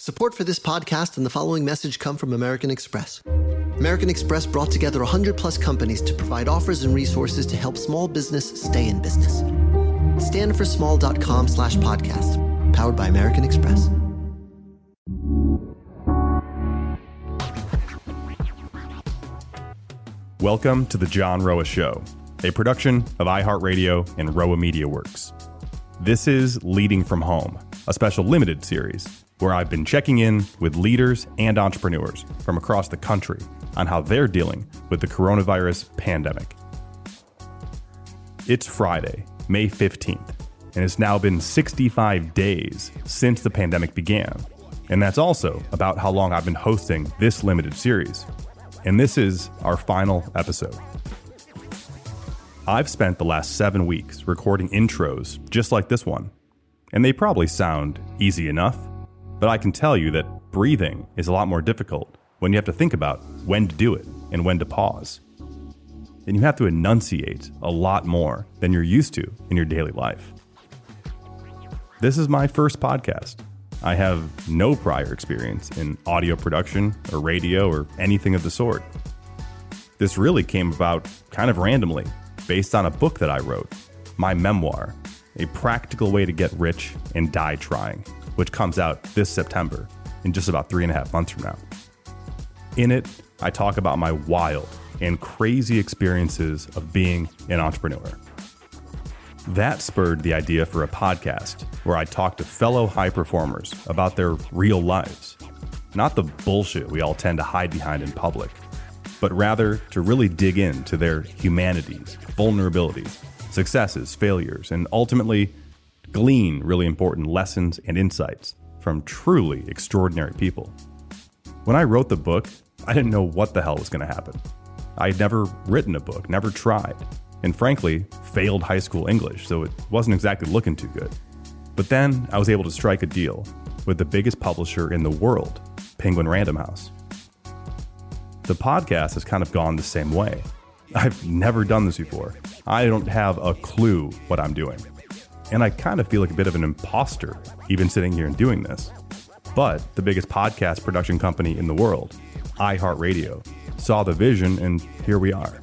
Support for this podcast and the following message come from American Express. American Express brought together 100-plus companies to provide offers and resources to help small business stay in business. Standforsmall.com/podcast. Powered by American Express. Welcome to the John Roa Show, a production of iHeartRadio and Roa Media Works. This is Leading from Home, a special limited series where I've been checking in with leaders and entrepreneurs from across the country on how they're dealing with the coronavirus pandemic. It's Friday, May 15th, and it's now been 65 days since the pandemic began. And that's also about how long I've been hosting this limited series. And this is our final episode. I've spent the last 7 weeks recording intros just like this one, and they probably sound easy enough, but I can tell you that breathing is a lot more difficult when you have to think about when to do it and when to pause. And you have to enunciate a lot more than you're used to in your daily life. This is my first podcast. I have no prior experience in audio production or radio or anything of the sort. This really came about kind of randomly, based on a book that I wrote, my memoir, A Practical Way to Get Rich and Die Trying, which comes out this September, in just about 3.5 months from now. In it, I talk about my wild and crazy experiences of being an entrepreneur. That spurred the idea for a podcast where I talk to fellow high performers about their real lives, not the bullshit we all tend to hide behind in public, but rather to really dig into their humanities, vulnerabilities, successes, failures, and ultimately glean really important lessons and insights from truly extraordinary people. When I wrote the book, I didn't know what the hell was going to happen. I had never written a book, never tried, and frankly, failed high school English, so it wasn't exactly looking too good. But then I was able to strike a deal with the biggest publisher in the world, Penguin Random House. The podcast has kind of gone the same way. I've never done this before. I don't have a clue what I'm doing. And I kind of feel like a bit of an imposter even sitting here and doing this. But the biggest podcast production company in the world, iHeartRadio, saw the vision, and here we are.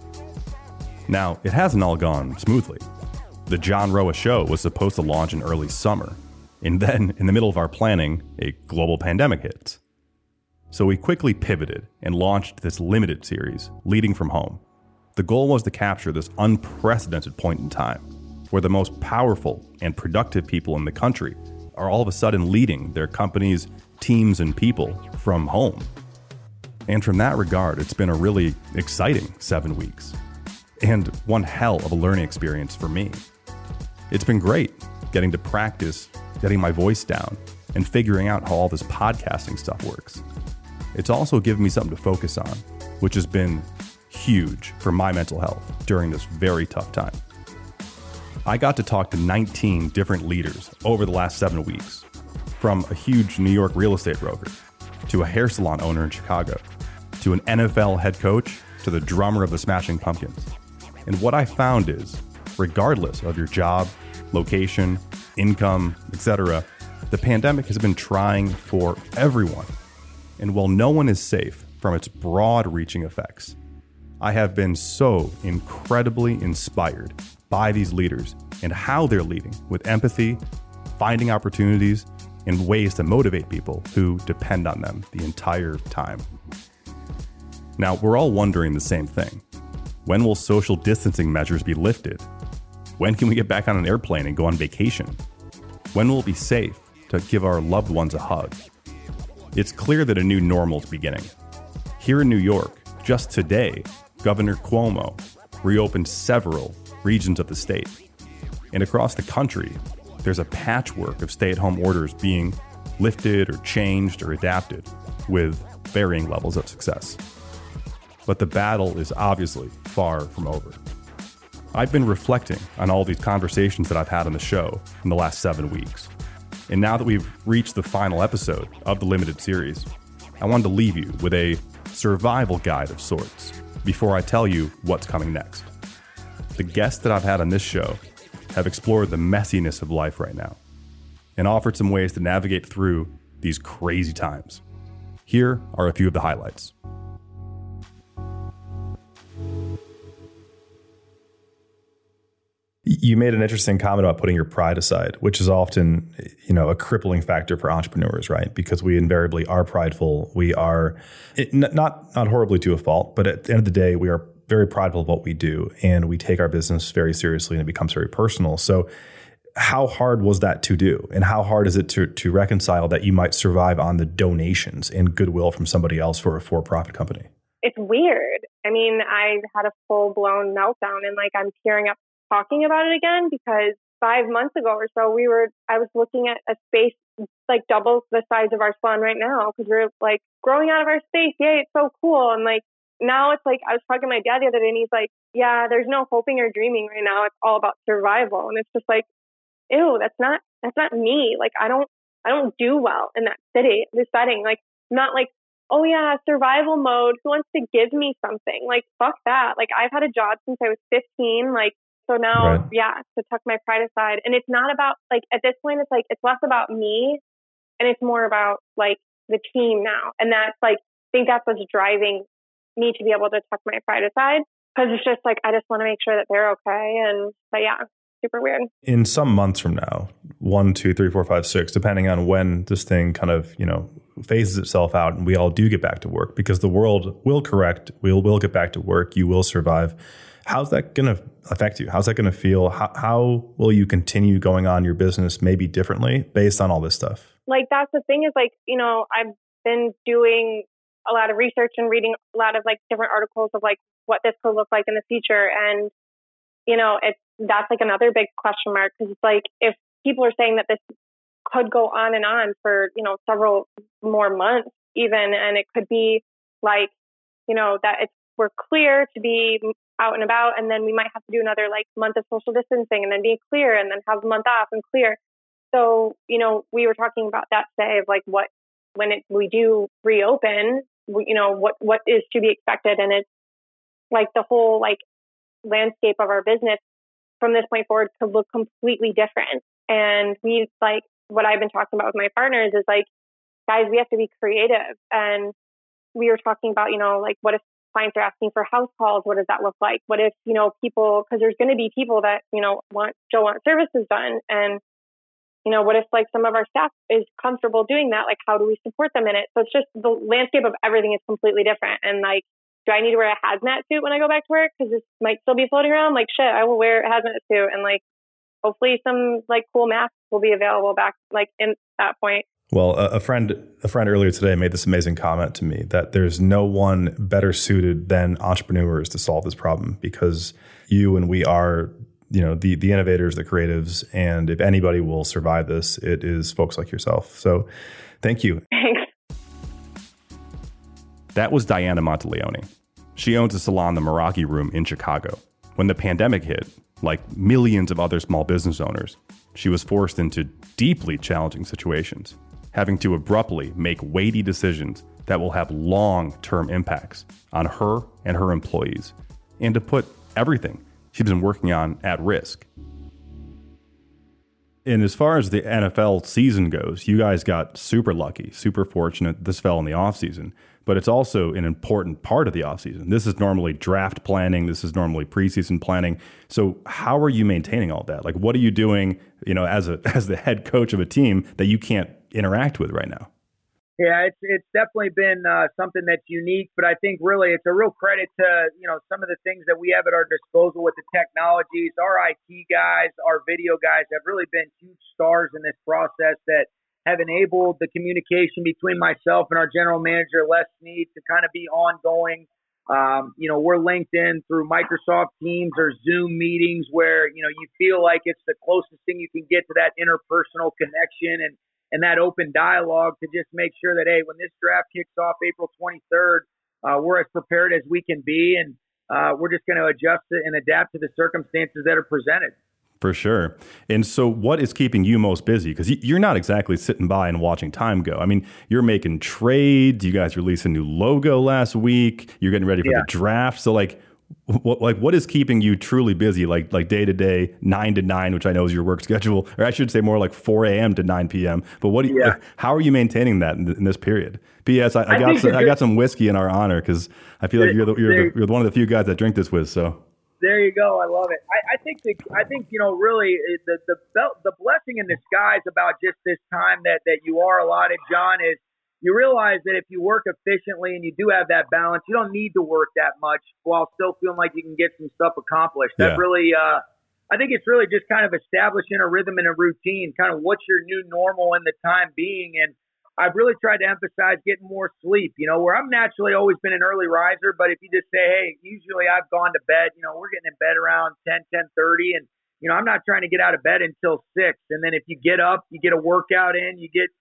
Now, it hasn't all gone smoothly. The John Roa Show was supposed to launch in early summer, and then, in the middle of our planning, a global pandemic hits. So we quickly pivoted and launched this limited series, Leading from Home. The goal was to capture this unprecedented point in time, where the most powerful and productive people in the country are all of a sudden leading their companies, teams, and people from home. And from that regard, it's been a really exciting 7 weeks. And one hell of a learning experience for me. It's been great getting to practice, getting my voice down, and figuring out how all this podcasting stuff works. It's also given me something to focus on, which has been huge for my mental health during this very tough time. I got to talk to 19 different leaders over the last 7 weeks, from a huge New York real estate broker, to a hair salon owner in Chicago, to an NFL head coach, to the drummer of the Smashing Pumpkins. And what I found is, regardless of your job, location, income, etc., the pandemic has been trying for everyone. And while no one is safe from its broad-reaching effects, I have been so incredibly inspired by these leaders and how they're leading with empathy, finding opportunities, and ways to motivate people who depend on them the entire time. Now, we're all wondering the same thing. When will social distancing measures be lifted? When can we get back on an airplane and go on vacation? When will it be safe to give our loved ones a hug? It's clear that a new normal is beginning. Here in New York, just today, Governor Cuomo reopened several regions of the state. And across the country, there's a patchwork of stay-at-home orders being lifted or changed or adapted with varying levels of success. But the battle is obviously far from over. I've been reflecting on all these conversations that I've had on the show in the last 7 weeks. And now that we've reached the final episode of the limited series, I wanted to leave you with a survival guide of sorts before I tell you what's coming next. The guests that I've had on this show have explored the messiness of life right now and offered some ways to navigate through these crazy times. Here are a few of the highlights. You made an interesting comment about putting your pride aside, which is often, a crippling factor for entrepreneurs, right? Because we invariably are prideful. We are not horribly to a fault, but at the end of the day, we are very prideful of what we do, and we take our business very seriously, and it becomes very personal. So how hard was that to do? And how hard is it to reconcile that you might survive on the donations and goodwill from somebody else for a for-profit company? It's weird. I mean, I had a full-blown meltdown, and I'm tearing up talking about it again, because 5 months ago or so, I was looking at a space double the size of our salon right now, because we're growing out of our space. Yay, it's so cool. And now it's I was talking to my dad the other day, and he's like, yeah, there's no hoping or dreaming right now. It's all about survival. And it's just ew, that's not me. I don't do well in that this setting. Not oh yeah, survival mode. Who wants to give me something? Fuck that. I've had a job since I was 15. So now, right. Yeah, to tuck my pride aside. And it's not about, at this point, it's less about me, and it's more about, the team now. And that's, I think that's what's driving me to be able to tuck my pride aside. Because it's just, I just want to make sure that they're okay. But yeah, super weird. In some months from now, 1, 2, 3, 4, 5, 6, depending on when this thing kind of, phases itself out and we all do get back to work, because the world will correct, we'll get back to work, you will survive. How's that going to affect you? How's that going to feel? How will you continue going on your business maybe differently based on all this stuff? That's the thing is I've been doing a lot of research and reading a lot of different articles of what this could look like in the future. And, that's another big question mark, because it's if people are saying that this could go on and on for, several more months even, and it could be that we're clear to be out and about, and then we might have to do another month of social distancing and then be clear and then have a month off and clear. So, we were talking about that today of we do reopen, what is to be expected. And it's the whole landscape of our business from this point forward could look completely different. And we what I've been talking about with my partners is guys, we have to be creative. And we were talking about, what if clients are asking for house calls? What does that look like? What if, people, because there's going to be people that, want services done. And, what if some of our staff is comfortable doing that? How do we support them in it? So it's just the landscape of everything is completely different. And do I need to wear a hazmat suit when I go back to work? Because this might still be floating around. Shit, I will wear a hazmat suit. And hopefully some cool masks will be available back in that point. Well, a friend earlier today made this amazing comment to me that there's no one better suited than entrepreneurs to solve this problem, because you and we are, the innovators, the creatives, and if anybody will survive this, it is folks like yourself. So thank you. Thanks. That was Diana Monteleone. She owns a salon, the Meraki Room in Chicago. When the pandemic hit, like millions of other small business owners, she was forced into deeply challenging situations, having to abruptly make weighty decisions that will have long-term impacts on her and her employees, and to put everything she's been working on at risk. And as far as the NFL season goes, you guys got super lucky, super fortunate. This fell in the offseason, but it's also an important part of the offseason. This is normally draft planning. This is normally preseason planning. So how are you maintaining all that? What are you doing, as the head coach of a team that you can't interact with right now? Yeah, it's definitely been something that's unique, but I think really it's a real credit to, some of the things that we have at our disposal with the technologies. Our IT guys, our video guys have really been huge stars in this process that have enabled the communication between myself and our general manager, Les Snead, to kind of be ongoing. We're linked in through Microsoft Teams or Zoom meetings where, you feel like it's the closest thing you can get to that interpersonal connection and that open dialogue to just make sure that, hey, when this draft kicks off April 23rd, we're as prepared as we can be. And we're just going to adjust it and adapt to the circumstances that are presented. For sure. And so what is keeping you most busy? Because you're not exactly sitting by and watching time go. I mean, you're making trades. You guys released a new logo last week. You're getting ready for the draft. So what is keeping you truly busy, like day to day, 9 to 9, which I know is your work schedule, or I should say more like 4 a.m. to 9 p.m. But how are you maintaining that in this period? P.S. I got some whiskey in our honor because I feel like you're one of the few guys that drink this whiz. So there you go. I love it. I think really the blessing in disguise about just this time that you are allotted, John, is you realize that if you work efficiently and you do have that balance, you don't need to work that much while still feeling like you can get some stuff accomplished. That really, I think it's really just kind of establishing a rhythm and a routine, kind of what's your new normal in the time being. And I've really tried to emphasize getting more sleep, where I'm naturally always been an early riser. But if you just say, hey, usually I've gone to bed, we're getting in bed around 10:30, and I'm not trying to get out of bed until 6. And then if you get up, you get a workout in, you get,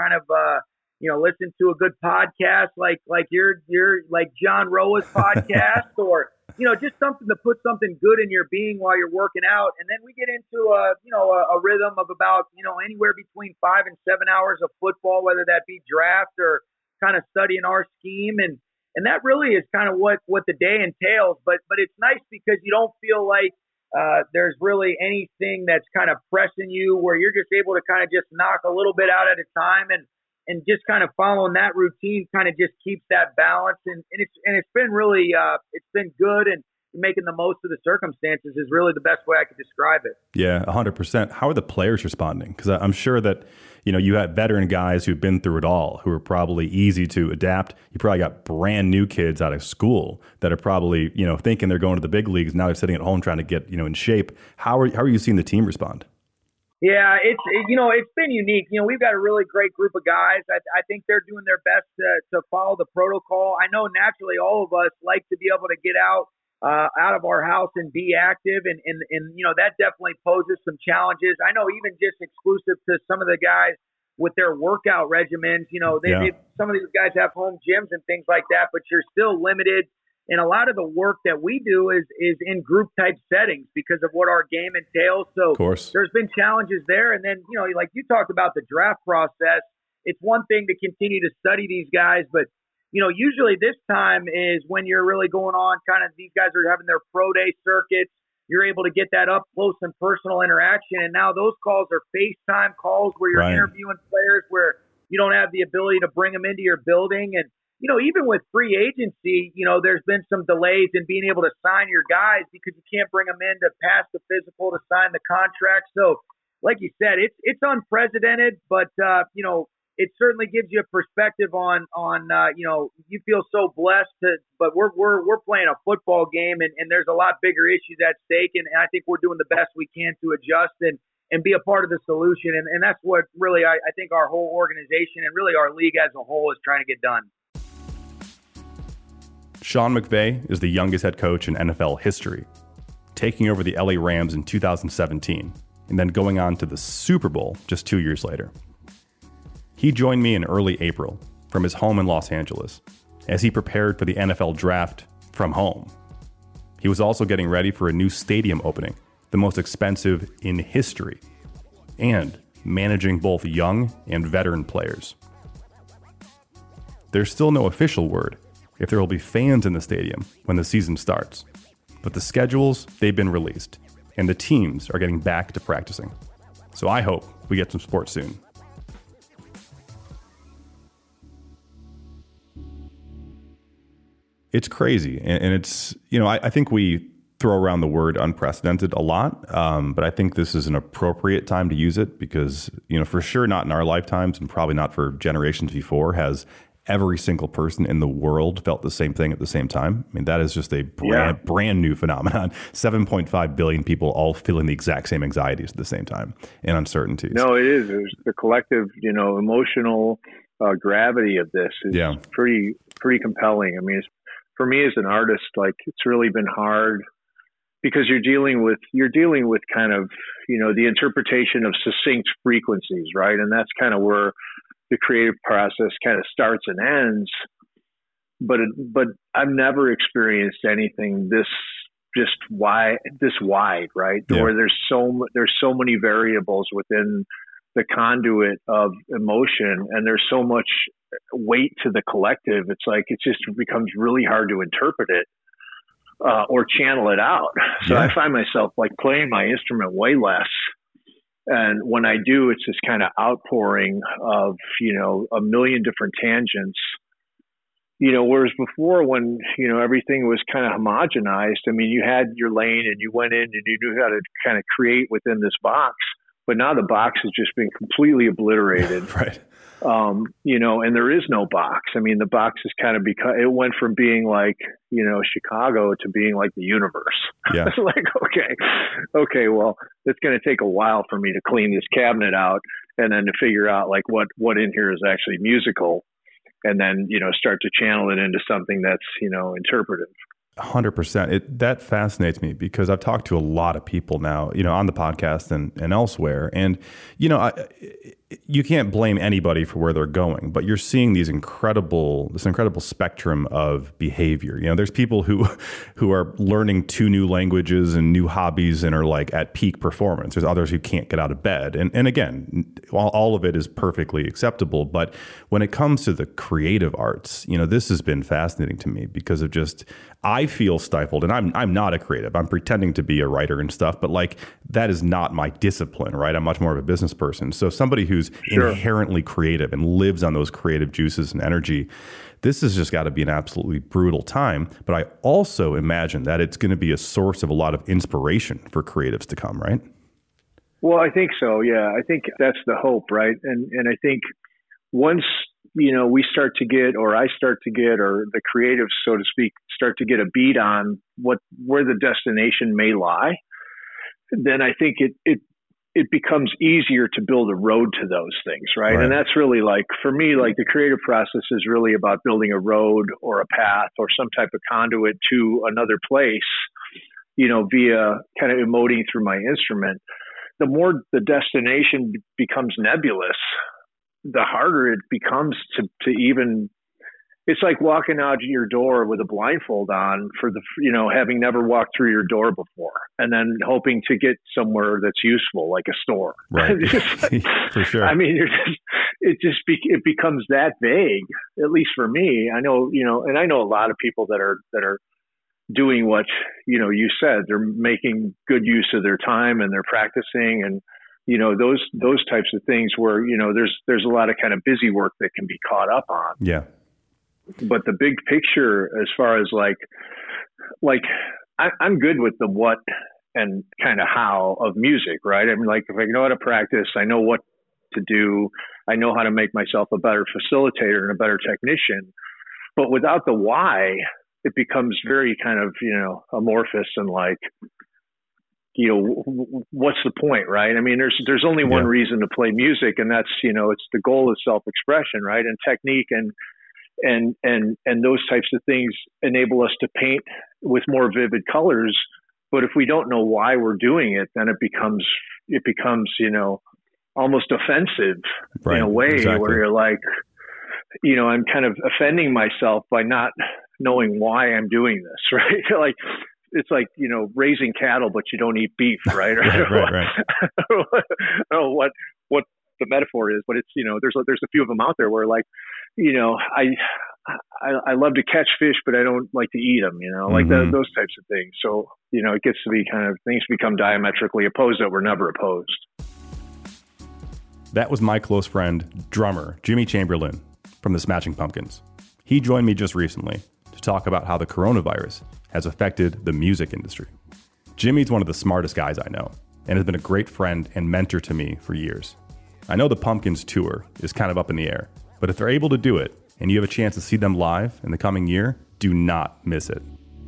listen to a good podcast like your like John Roa's podcast, or just something to put something good in your being while you're working out. And then we get into a rhythm of about anywhere between 5 and 7 hours of football, whether that be draft or kind of studying our scheme, and that really is kind of what the day entails. But it's nice because you don't feel like there's really anything that's kind of pressing you, where you're just able to kind of just knock a little bit out at a time, and just kind of following that routine kind of just keeps that balance. And it's been really, it's been good, and making the most of the circumstances is really the best way I could describe it. Yeah, 100%. How are the players responding? Because I'm sure that, you have veteran guys who've been through it all, who are probably easy to adapt. You probably got brand new kids out of school that are probably, thinking they're going to the big leagues. Now they're sitting at home trying to get, in shape. How are you seeing the team respond? Yeah, it's been unique. We've got a really great group of guys. I think they're doing their best to follow the protocol. I know naturally all of us like to be able to get out of our house and be active, and that definitely poses some challenges. I know even just exclusive to some of the guys with their workout regimens, some of these guys have home gyms and things like that, but you're still limited. And a lot of the work that we do is in group type settings because of what our game entails. So there's been challenges there. And then, like you talked about the draft process, it's one thing to continue to study these guys, but usually this time is when you're really going on kind of, these guys are having their pro day circuits. You're able to get that up close and personal interaction. And now those calls are FaceTime calls where you're interviewing players where you don't have the ability to bring them into your building. And even with free agency, there's been some delays in being able to sign your guys because you can't bring them in to pass the physical to sign the contract. So, like you said, it's unprecedented, but it certainly gives you a perspective on you feel so blessed but we're playing a football game, and there's a lot bigger issues at stake, and I think we're doing the best we can to adjust and be a part of the solution, and that's what really I think our whole organization and really our league as a whole is trying to get done. Sean McVay is the youngest head coach in NFL history, taking over the LA Rams in 2017 and then going on to the Super Bowl just 2 years later. He joined me in early April from his home in Los Angeles as he prepared for the NFL draft from home. He was also getting ready for a new stadium opening, the most expensive in history, and managing both young and veteran players. There's still no official word if there will be fans in the stadium when the season starts, but the schedules, they've been released, and the teams are getting back to practicing. So I hope we get some sports soon. It's crazy, and it's, I think we throw around the word unprecedented a lot, but I think this is an appropriate time to use it because, for sure not in our lifetimes and probably not for generations before has every single person in the world felt the same thing at the same time. I mean, that is just a brand new phenomenon. 7.5 billion people all feeling the exact same anxieties at the same time and uncertainties. No, it is. There's the collective, emotional gravity of this is pretty compelling. I mean, for me as an artist, like it's really been hard because you're dealing with kind of, the interpretation of succinct frequencies, right? And that's kind of where the creative process kind of starts and ends, but I've never experienced anything this wide, right? Yeah. Where there's so many variables within the conduit of emotion, and there's so much weight to the collective. It's like it just becomes really hard to interpret it. or channel it out. So I find myself like playing my instrument way less. And when I do, it's this kind of outpouring of, a million different tangents, whereas before when, everything was kind of homogenized, I mean, you had your lane and you went in and you knew how to kind of create within this box, but now the box has just been completely obliterated. Right. And there is no box. I mean, the box has kind of it went from being like, Chicago to being like the universe. Yeah. It's like, okay, well, it's going to take a while for me to clean this cabinet out and then to figure out like what in here is actually musical and then, start to channel it into something that's, interpretive. 100%. That fascinates me because I've talked to a lot of people now, on the podcast and elsewhere. And, you can't blame anybody for where they're going, but you're seeing this incredible spectrum of behavior. There's people who are learning 2 new languages and new hobbies and are like at peak performance. There's others who can't get out of bed. And again, all of it is perfectly acceptable. But when it comes to the creative arts, this has been fascinating to me because of just, I feel stifled, and I'm not a creative. I'm pretending to be a writer and stuff, but like that is not my discipline, right? I'm much more of a business person. So somebody who's inherently creative and lives on those creative juices and energy, this has just got to be an absolutely brutal time. But I also imagine that it's going to be a source of a lot of inspiration for creatives to come, right? Well, I think so. Yeah, I think that's the hope, right? And I think once we start to get, or I start to get, or the creatives, so to speak, start to get a beat on where the destination may lie, then I think it becomes easier to build a road to those things, right? And that's really like, for me, like the creative process is really about building a road or a path or some type of conduit to another place, via kind of emoting through my instrument. The more the destination becomes nebulous, the harder it becomes to even, it's like walking out your door with a blindfold on for having never walked through your door before and then hoping to get somewhere that's useful, like a store. Right. For sure. I mean, it becomes that vague, at least for me. I know, and I know a lot of people that are doing what, you said, they're making good use of their time and they're practicing and, those types of things where, there's a lot of kind of busy work that can be caught up on. Yeah. But the big picture, as far as like I'm good with the what and kind of how of music, right? I mean, like if I know how to practice, I know what to do. I know how to make myself a better facilitator and a better technician. But without the why, it becomes very kind of, amorphous and like, what's the point, right? I mean, there's only one reason to play music, and that's, it's the goal of self-expression, right? And technique and those types of things enable us to paint with more vivid colors. But if we don't know why we're doing it, then it becomes, almost offensive in a way where you're like, I'm kind of offending myself by not knowing why I'm doing this, right? Like, it's like, raising cattle, but you don't eat beef, right? Right. I don't know what the metaphor is, but it's, there's a few of them out there where like, I love to catch fish, but I don't like to eat them, like those types of things. So, it gets to be kind of, things become diametrically opposed that were never opposed. That was my close friend, drummer Jimmy Chamberlin from the Smashing Pumpkins. He joined me just recently to talk about how the coronavirus has affected the music industry. Jimmy's one of the smartest guys I know and has been a great friend and mentor to me for years. I know the Pumpkins tour is kind of up in the air, but if they're able to do it and you have a chance to see them live in the coming year, do not miss it.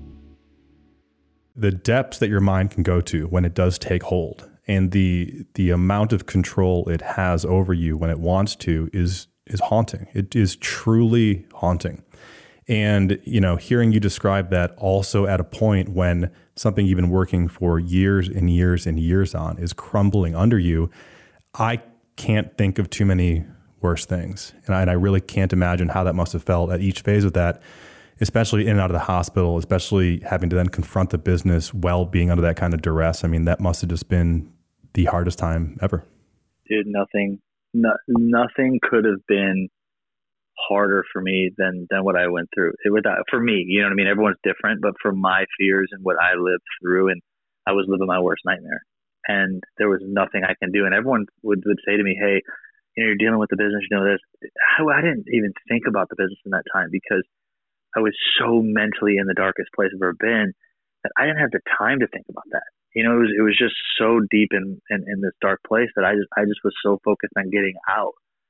The depths that your mind can go to when it does take hold and the amount of control it has over you when it wants to is haunting. It is truly haunting. And, hearing you describe that also at a point when something you've been working for years and years and years on is crumbling under you, I can't think of too many worse things. And I really can't imagine how that must have felt at each phase of that, especially in and out of the hospital, especially having to then confront the business while being under that kind of duress. I mean, that must have just been the hardest time ever. Dude, nothing could have been harder for me than what I went through. For me, you know what I mean? Everyone's different, but for my fears and what I lived through, and I was living my worst nightmare, and there was nothing I can do. And everyone would say to me, hey, you're dealing with the business, this. I didn't even think about the business in that time because I was so mentally in the darkest place I've ever been that I didn't have the time to think about that. It was just so deep in this dark place that I just was so focused on getting out.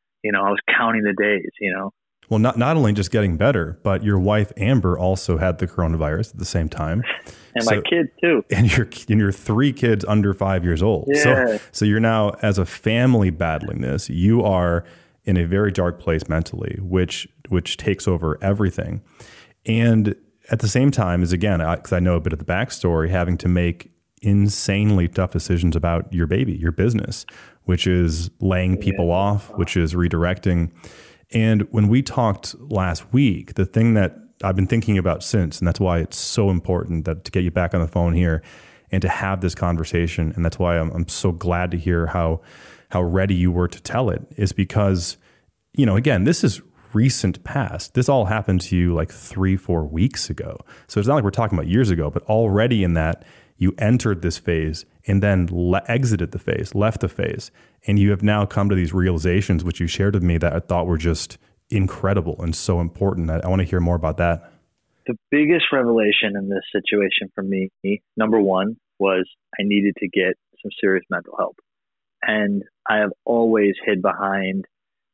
I was counting the days, Well, not only just getting better, but your wife, Amber, also had the coronavirus at the same time. And my kids too. And your 3 kids under 5 years old. Yeah. So you're now, as a family, battling this. You are in a very dark place mentally, which takes over everything. And at the same time, because I know a bit of the backstory, having to make insanely tough decisions about your baby, your business, which is laying people off, which is redirecting. And when we talked last week, the thing that I've been thinking about since, and that's why it's so important to get you back on the phone here and to have this conversation, and that's why I'm so glad to hear how ready you were to tell it, is because, again, this is recent past. This all happened to you like 3-4 weeks ago. So it's not like we're talking about years ago, but already in that you entered this phase and then exited the phase, left the phase. And you have now come to these realizations, which you shared with me, that I thought were just incredible and so important. I want to hear more about that. The biggest revelation in this situation for me, number one, was I needed to get some serious mental help. And I have always hid behind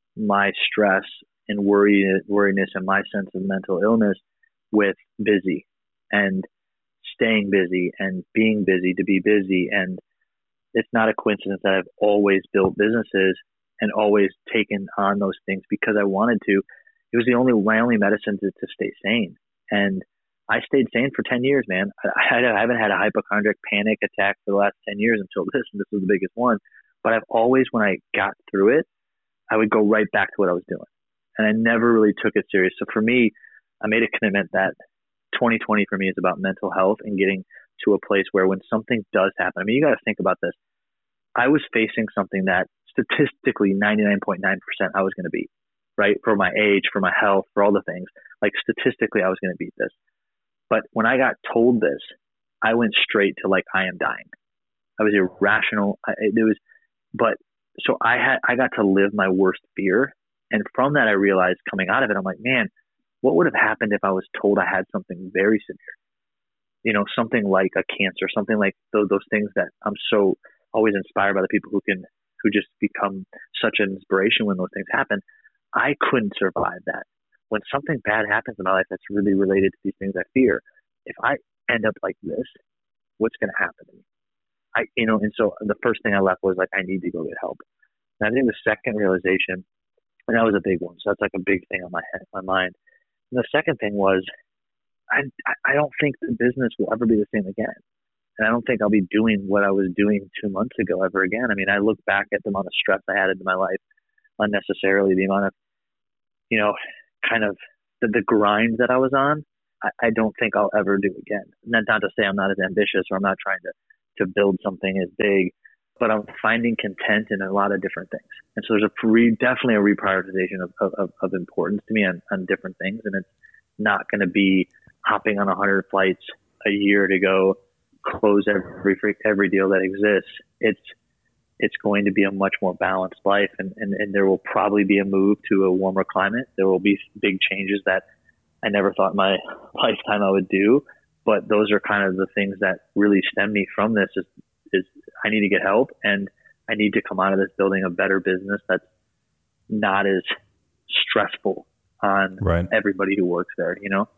my stress and worriness and my sense of mental illness with busy and staying busy and being busy to be busy. And it's not a coincidence that I've always built businesses and always taken on those things because I wanted to. It was my only medicine to stay sane. And I stayed sane for 10 years, man. I haven't had a hypochondriac panic attack for the last 10 years until this, and this was the biggest one. But I've always, when I got through it, I would go right back to what I was doing. And I never really took it serious. So for me, I made a commitment that 2020 for me is about mental health and getting to a place where when something does happen, you got to think about this. I was facing something that statistically 99.9% I was going to beat, right? For my age, for my health, for all the things. Like statistically, I was going to beat this. But when I got told this, I went straight to I am dying. I was irrational. So I got to live my worst fear. And from that, I realized coming out of it, I'm like, man, what would have happened if I was told I had something very severe? Something like a cancer, something like those things that I'm so always inspired by the people who just become such an inspiration when those things happen. I couldn't survive that. When something bad happens in my life that's really related to these things I fear, if I end up like this, what's going to happen to me? And so the first thing I left was I need to go get help. And I think the second realization, and that was a big one. So that's a big thing on my mind. And the second thing was, I don't think the business will ever be the same again. And I don't think I'll be doing what I was doing 2 months ago ever again. I look back at the amount of stress I had into my life unnecessarily, the amount of, kind of the grind that I was on. I don't think I'll ever do again. Not to say I'm not as ambitious or I'm not trying to build something as big, but I'm finding content in a lot of different things. And so there's definitely a reprioritization of importance to me on different things. And it's not going to be hopping on 100 flights a year to go close every deal that exists. It's going to be a much more balanced life, and there will probably be a move to a warmer climate. There will be big changes that I never thought in my lifetime I would do, but those are kind of the things that really stem me from this is I need to get help, and I need to come out of this building a better business that's not as stressful on everybody who works there,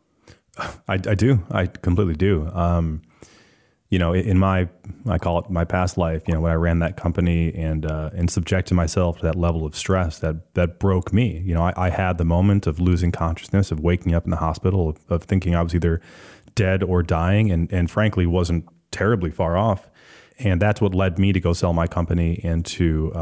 I do. I completely do. In I call it my past life, when I ran that company and subjected myself to that level of stress that broke me. I had the moment of losing consciousness, of waking up in the hospital, of thinking I was either dead or dying, and frankly wasn't terribly far off. And that's what led me to go sell my company and to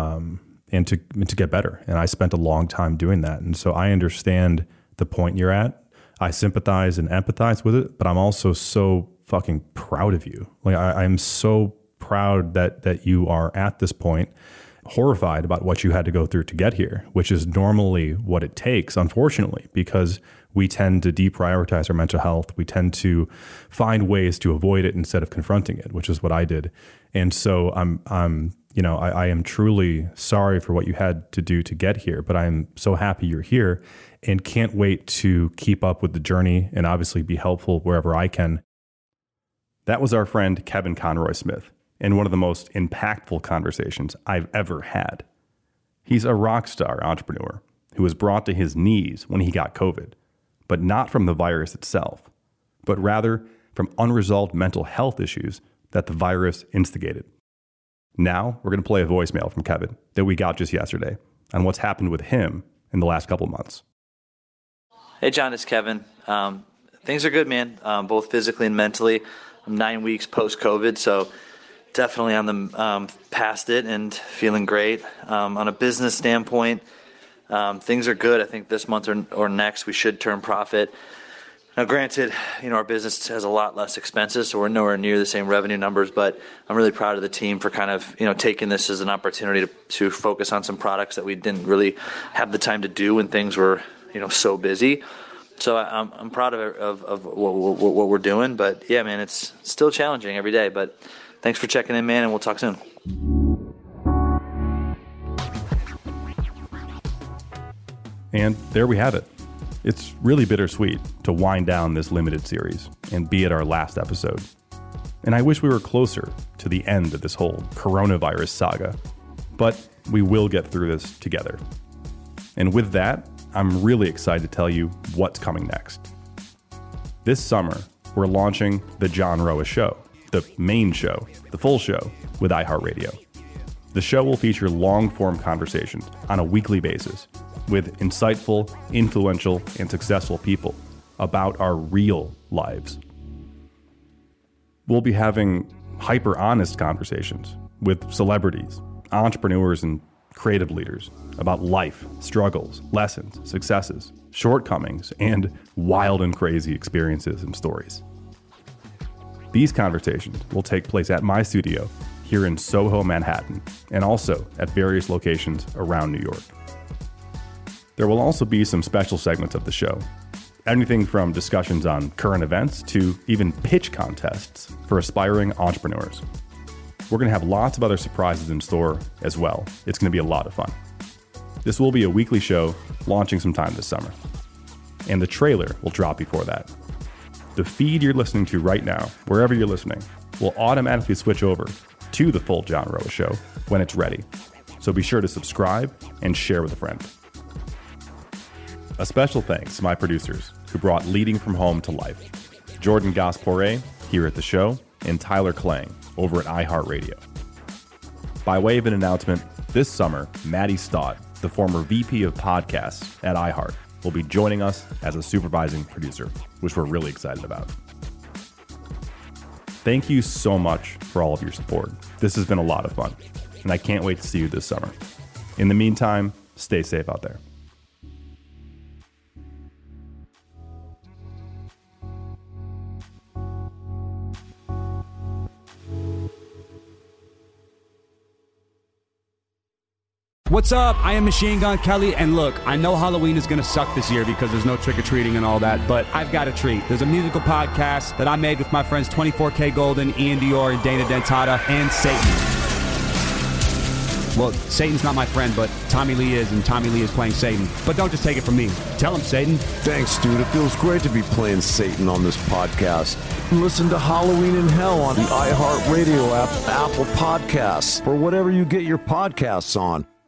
get better. And I spent a long time doing that. And so I understand the point you're at. I sympathize and empathize with it, but I'm also so fucking proud of you. I'm so proud that you are at this point, horrified about what you had to go through to get here, which is normally what it takes, unfortunately, because we tend to deprioritize our mental health. We tend to find ways to avoid it instead of confronting it, which is what I did. And so I am truly sorry for what you had to do to get here, but I'm so happy you're here and can't wait to keep up with the journey and obviously be helpful wherever I can. That was our friend Kevin Conroy Smith, in one of the most impactful conversations I've ever had. He's a rock star entrepreneur who was brought to his knees when he got COVID, but not from the virus itself, but rather from unresolved mental health issues that the virus instigated. Now, we're going to play a voicemail from Kevin that we got just yesterday on what's happened with him in the last couple of months. Hey, John, it's Kevin. Things are good, man, both physically and mentally. I'm 9 weeks post-COVID, so definitely on the past it and feeling great. On a business standpoint, things are good. I think this month or next we should turn profit. Now, granted, our business has a lot less expenses, so we're nowhere near the same revenue numbers, but I'm really proud of the team for kind of, taking this as an opportunity to focus on some products that we didn't really have the time to do when things were, so busy. So I'm proud of what we're doing, but yeah, man, it's still challenging every day, but thanks for checking in, man, and we'll talk soon. And there we have it. It's really bittersweet to wind down this limited series and be at our last episode. And I wish we were closer to the end of this whole coronavirus saga, but we will get through this together. And with that, I'm really excited to tell you what's coming next. This summer, we're launching The John Roa Show, the main show, the full show with iHeartRadio. The show will feature long-form conversations on a weekly basis with insightful, influential, and successful people about our real lives. We'll be having hyper-honest conversations with celebrities, entrepreneurs, and creative leaders about life, struggles, lessons, successes, shortcomings, and wild and crazy experiences and stories. These conversations will take place at my studio here in Soho, Manhattan, and also at various locations around New York. There will also be some special segments of the show, anything from discussions on current events to even pitch contests for aspiring entrepreneurs. We're going to have lots of other surprises in store as well. It's going to be a lot of fun. This will be a weekly show launching sometime this summer. And the trailer will drop before that. The feed you're listening to right now, wherever you're listening, will automatically switch over to the full John Roa Show when it's ready. So be sure to subscribe and share with a friend. A special thanks to my producers who brought Leading from Home to life. Jordan Gaspore here at the show and Tyler Klang over at iHeartRadio. By way of an announcement, this summer, Maddie Stott, the former VP of podcasts at iHeart, will be joining us as a supervising producer, which we're really excited about. Thank you so much for all of your support. This has been a lot of fun, and I can't wait to see you this summer. In the meantime, stay safe out there. What's up? I am Machine Gun Kelly, and look, I know Halloween is going to suck this year because there's no trick-or-treating and all that, but I've got a treat. There's a musical podcast that I made with my friends 24K Golden, Ian Dior, and Dana Dentata, and Satan. Well, Satan's not my friend, but Tommy Lee is, and Tommy Lee is playing Satan. But don't just take it from me. Tell him, Satan. Thanks, dude. It feels great to be playing Satan on this podcast. Listen to Halloween in Hell on the iHeartRadio app, Apple Podcasts, or whatever you get your podcasts on.